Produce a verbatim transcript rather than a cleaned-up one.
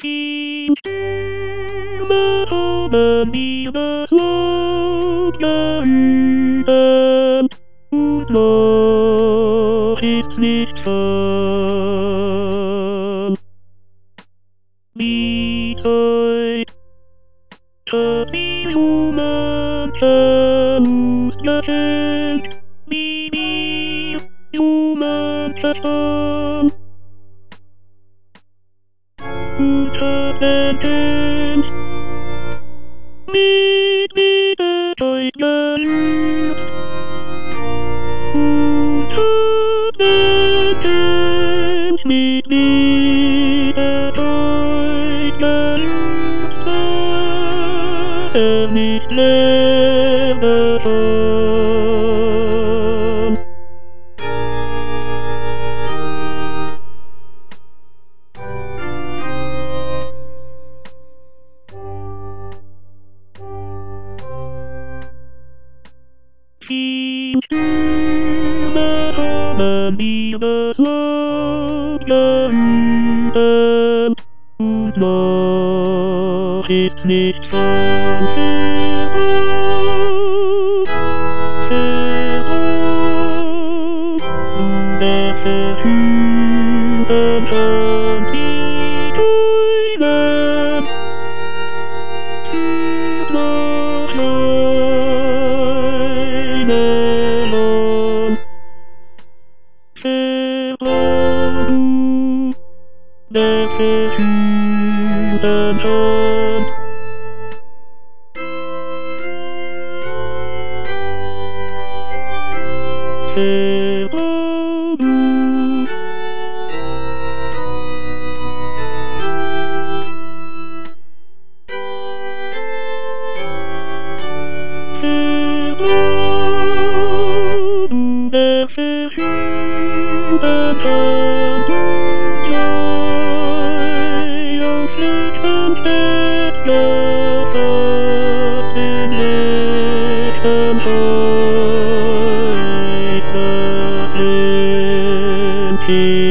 seems to be the slogan und noch ist's nicht schon. Die Zeit hat die Schumann uns geschenkt, wie wir Schumann verstehen. Und hat erkannt, mit Wiederkeit geschützt. Und hat erkannt, mit Wiederkeit geschützt, dass er nicht lebe schon. Seems to be the slogan und noch ist's nicht schon verbraucht, verbraucht, und er verführen schon die Träume, führt noch eine Lohn. Verbraucht, der verführen schon. Verbraucht, verbraucht, der verführen schon. Joy auf Flix und Fels gefasst in Lichtern heut das Leben.